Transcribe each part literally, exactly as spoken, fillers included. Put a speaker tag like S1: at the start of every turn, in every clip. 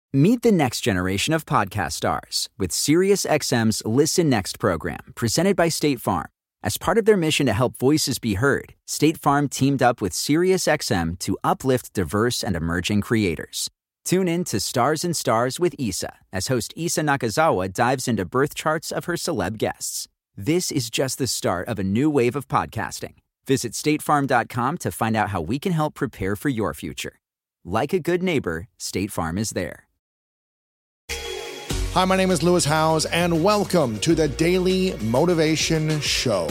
S1: Meet the next generation of podcast stars with SiriusXM's Listen Next program, presented by State Farm. As part of their mission to help voices be heard, State Farm teamed up with SiriusXM to uplift diverse and emerging creators. Tune in to Stars and Stars with Issa, as host Issa Nakazawa dives into birth charts of her celeb guests. This is just the start of a new wave of podcasting. Visit state farm dot com to find out how we can help prepare for your future. Like a good neighbor, State Farm is there.
S2: Hi, my name is Lewis Howes, and welcome to the Daily Motivation Show.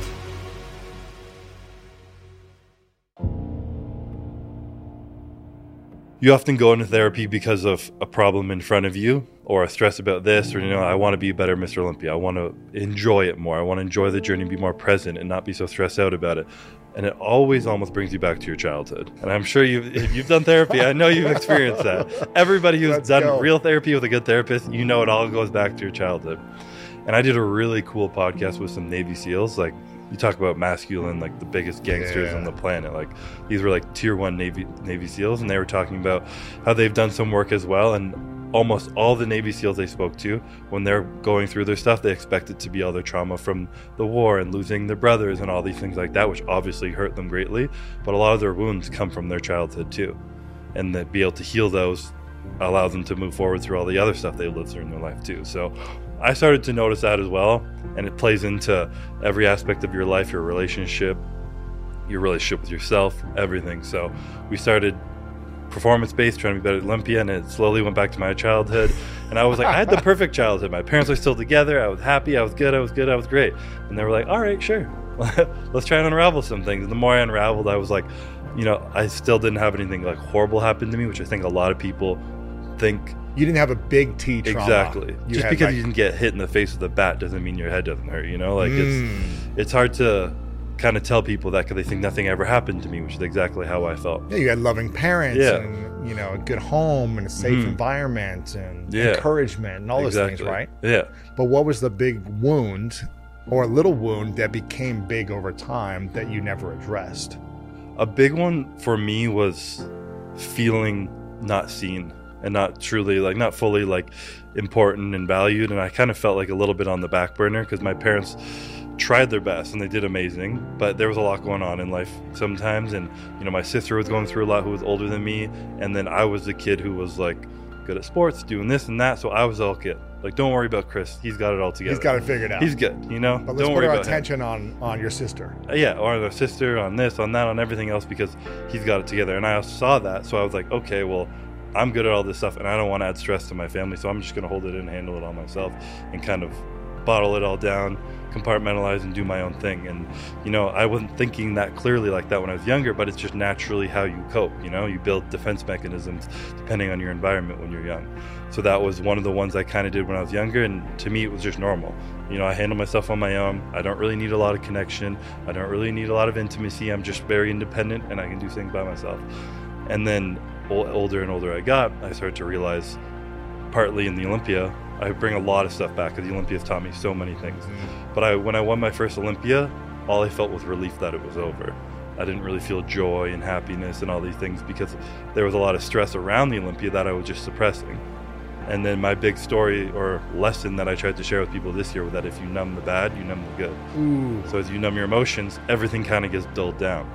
S3: You often go into therapy because of a problem in front of you, or a stress about this, or, you know, I want to be a better Mister Olympia. I want to enjoy it more. I want to enjoy the journey, be more present, and not be so stressed out about it. And it always almost brings you back to your childhood. And I'm sure you've, if you've done therapy, I know you've experienced that. Everybody who's Let's done go. real therapy with a good therapist, you know it all goes back to your childhood. And I did a really cool podcast with some Navy SEALs. Like, you talk about masculine, like the biggest gangsters yeah. on the planet. Like, these were like tier one Navy Navy SEALs, and they were talking about how they've done some work as well. And almost all the Navy SEALs they spoke to, when they're going through their stuff, they expect it to be all their trauma from the war and losing their brothers and all these things like that, which obviously hurt them greatly. But a lot of their wounds come from their childhood too. And that be able to heal those allows them to move forward through all the other stuff they lived through in their life too. So I started to notice that as well. And it plays into every aspect of your life, your relationship, your relationship with yourself, everything. So we started performance-based, trying to be better at Olympia, and it slowly went back to my childhood. And I was like, I had the perfect childhood. My parents were still together. I was happy. I was good. I was good. I was great. And they were like, all right, sure. Let's try and unravel some things. And the more I unraveled, I was like, you know, I still didn't have anything like horrible happen to me, which I think a lot of people think.
S2: You didn't have a big T trauma.
S3: Exactly.
S2: You
S3: Just because like... you didn't get hit in the face with a bat doesn't mean your head doesn't hurt, you know? Like, mm. it's it's hard to kind of tell people that because they think nothing ever happened to me, which is exactly how I felt.
S2: Yeah, you had loving parents
S3: yeah.
S2: and, you know, a good home and a safe mm. environment and
S3: yeah.
S2: encouragement and all
S3: exactly.
S2: those things, right?
S3: Yeah.
S2: But what was the big wound or a little wound that became big over time that you never addressed?
S3: A big one for me was feeling not seen and not truly, like, not fully, like, important and valued. And I kind of felt like a little bit on the back burner because my parents tried their best and they did amazing, but there was a lot going on in life sometimes. And, you know, my sister was going through a lot, who was older than me, and then I was the kid who was like good at sports, doing this and that, so I was all kid. Like, don't worry about Chris, he's got it all together.
S2: He's got it figured out.
S3: He's good, you know.
S2: But let's
S3: don't
S2: put
S3: worry
S2: our
S3: about
S2: attention
S3: him.
S2: on on your sister.
S3: Uh, yeah, or on our sister, on this, on that, on everything else, because he's got it together. And I also saw that, so I was like, okay, well, I'm good at all this stuff, and I don't want to add stress to my family, so I'm just going to hold it in, handle it all myself, and kind of bottle it all down, compartmentalize, and do my own thing. And, you know, I wasn't thinking that clearly like that when I was younger, but it's just naturally how you cope. You know, you build defense mechanisms depending on your environment when you're young. So that was one of the ones I kind of did when I was younger, and to me it was just normal. You know, I handle myself on my own. I don't really need a lot of connection. I don't really need a lot of intimacy. I'm just very independent, and I can do things by myself. And then older and older I got, I started to realize, partly in the Olympia, I bring a lot of stuff back because the Olympia has taught me so many things. Mm. But I, when I won my first Olympia, all I felt was relief that it was over. I didn't really feel joy and happiness and all these things because there was a lot of stress around the Olympia that I was just suppressing. And then my big story or lesson that I tried to share with people this year was that if you numb the bad, you numb the good.
S2: Ooh.
S3: So as you numb your emotions, everything kind of gets dulled down.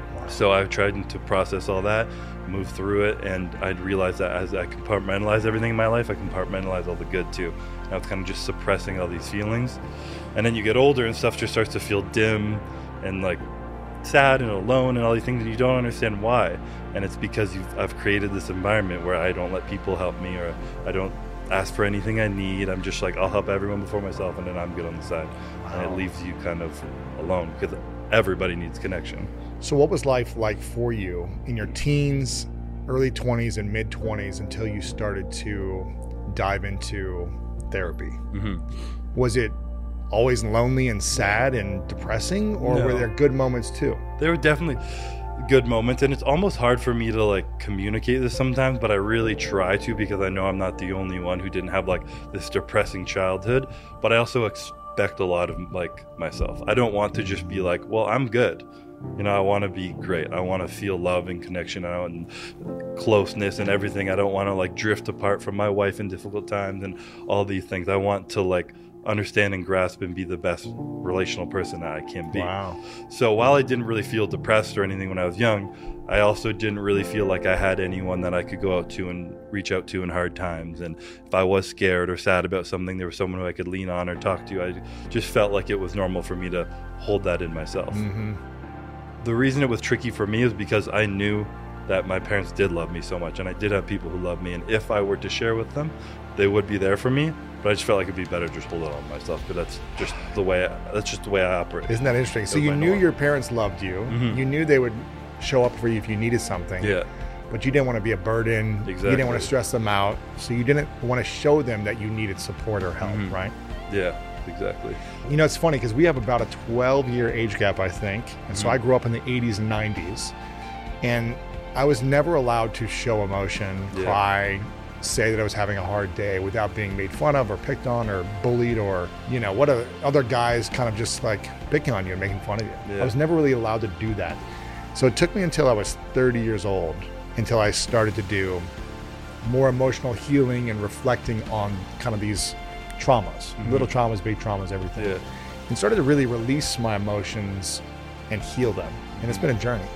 S3: So I've tried to process all that, move through it, and I'd realized that as I compartmentalize everything in my life, I compartmentalize all the good too. And I was kind of just suppressing all these feelings. And then you get older and stuff just starts to feel dim and like sad and alone and all these things, and you don't understand why. And it's because you've, I've created this environment where I don't let people help me, or I don't ask for anything I need. I'm just like, I'll help everyone before myself, and then I'm good on the side. Wow. And it leaves you kind of alone because everybody needs connection.
S2: So what was life like for you in your teens, early twenties, and mid twenties until you started to dive into therapy?
S3: Mm-hmm.
S2: Was it always lonely and sad and depressing, or
S3: No.
S2: were there good moments too?
S3: There were definitely good moments, and it's almost hard for me to like communicate this sometimes, but I really try to because I know I'm not the only one who didn't have like this depressing childhood. But I also expect a lot of like myself. I don't want to just be like, well, I'm good. You know, I want to be great. I want to feel love and connection and closeness and everything. I don't want to like drift apart from my wife in difficult times and all these things. I want to like understand and grasp and be the best relational person that I can be.
S2: Wow.
S3: So while I didn't really feel depressed or anything when I was young, I also didn't really feel like I had anyone that I could go out to and reach out to in hard times. And if I was scared or sad about something, there was someone who I could lean on or talk to. I just felt like it was normal for me to hold that in myself.
S2: Mm-hmm.
S3: The reason it was tricky for me is because I knew that my parents did love me so much, and I did have people who loved me, and if I were to share with them, they would be there for me. But I just felt like it'd be better to just hold it on myself, because that's just the way I, that's just the way I operate.
S2: Isn't that interesting? So you knew norm. Your parents loved you. Mm-hmm. You knew they would show up for you if you needed something.
S3: Yeah.
S2: But you didn't want to be a burden.
S3: Exactly.
S2: You didn't want to stress them out. So you didn't want to show them that you needed support or help,
S3: mm-hmm.
S2: right?
S3: Yeah, exactly.
S2: You know, it's funny because we have about a twelve-year age gap, I think. And mm-hmm. so I grew up in the eighties and nineties. And I was never allowed to show emotion, yeah. cry, say that I was having a hard day without being made fun of or picked on or bullied or, you know, what are other guys kind of just like picking on you and making fun of you. Yeah. I was never really allowed to do that. So it took me until I was thirty years old until I started to do more emotional healing and reflecting on kind of these traumas, mm-hmm. little traumas, big traumas, everything.
S3: Yeah.
S2: And started to really release my emotions and heal them. And it's been a journey.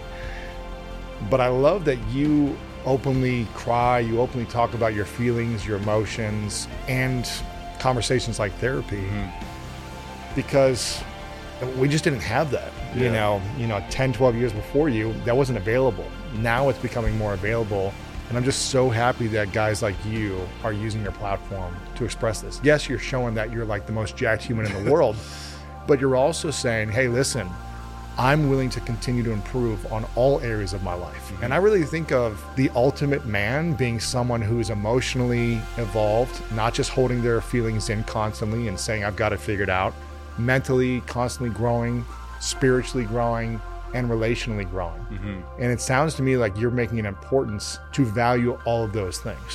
S2: But I love that you openly cry, you openly talk about your feelings, your emotions, and conversations like therapy, mm-hmm. because we just didn't have that. Yeah. You know, you know, ten, twelve years before you, that wasn't available. Now it's becoming more available. And I'm just so happy that guys like you are using your platform to express this. Yes, you're showing that you're like the most jacked human in the world, but you're also saying, hey, listen, I'm willing to continue to improve on all areas of my life. Mm-hmm. And I really think of the ultimate man being someone who is emotionally evolved, not just holding their feelings in constantly and saying, I've got it figured out, mentally constantly growing, spiritually growing, and relationally growing. Mm-hmm. And it sounds to me like you're making an importance to value all of those things.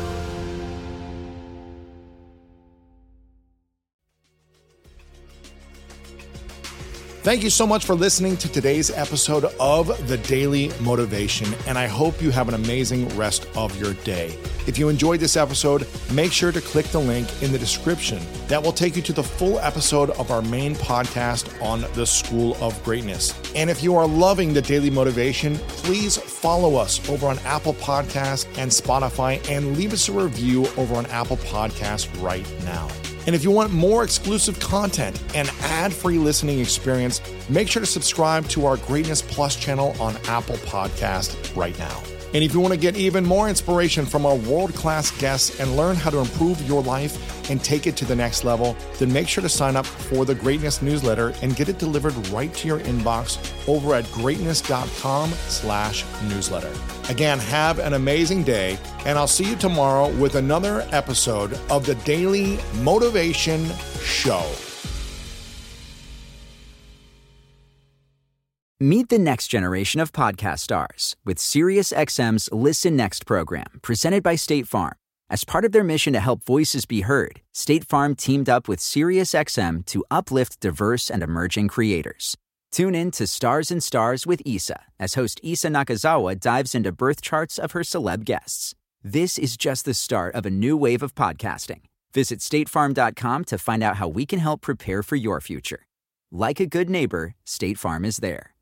S2: Thank you so much for listening to today's episode of The Daily Motivation, and I hope you have an amazing rest of your day. If you enjoyed this episode, make sure to click the link in the description. That will take you to the full episode of our main podcast on the School of Greatness. And if you are loving The Daily Motivation, please follow us over on Apple Podcasts and Spotify, and leave us a review over on Apple Podcasts right now. And if you want more exclusive content and ad-free listening experience, make sure to subscribe to our Greatness Plus channel on Apple Podcast right now. And if you want to get even more inspiration from our world-class guests and learn how to improve your life and take it to the next level, then make sure to sign up for the Greatness newsletter and get it delivered right to your inbox over at greatness.com slash newsletter. Again, have an amazing day, and I'll see you tomorrow with another episode of the Daily Motivation Show.
S1: Meet the next generation of podcast stars with SiriusXM's Listen Next program, presented by State Farm. As part of their mission to help voices be heard, State Farm teamed up with SiriusXM to uplift diverse and emerging creators. Tune in to Stars and Stars with Issa, as host Issa Nakazawa dives into birth charts of her celeb guests. This is just the start of a new wave of podcasting. Visit state farm dot com to find out how we can help prepare for your future. Like a good neighbor, State Farm is there.